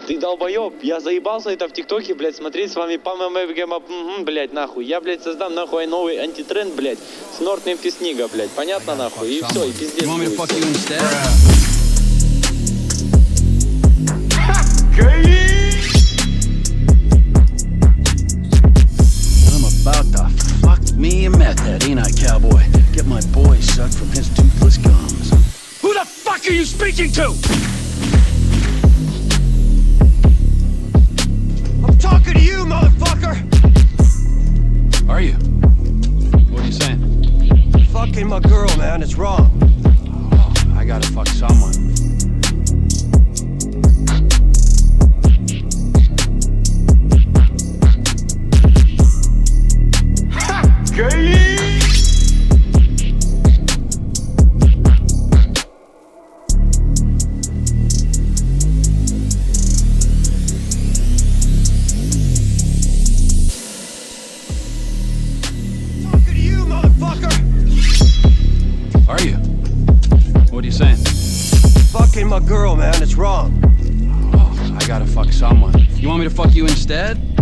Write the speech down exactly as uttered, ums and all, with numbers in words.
Ты долбоёб, я заебался это в ТикТоке, блядь, смотреть с вами пам-мэ-гэма, блядь, нахуй. Я, блядь, создам нахуй новый антитренд, блядь, с Норт Мемфис-Нига, блядь, понятно нахуй? И все, и пиздец будет. I'm about to fuck me a meth head, ain't I, cowboy? Get my boy sucked from his toothless gums. Who the fuck are you speaking to? I'm talking to you, motherfucker! Are you? What are you saying? Fucking my girl, man, it's wrong. Oh, I gotta fuck someone. Are you? What are you saying? Fucking my girl, man, it's wrong. Oh, I gotta fuck someone. You want me to fuck you instead?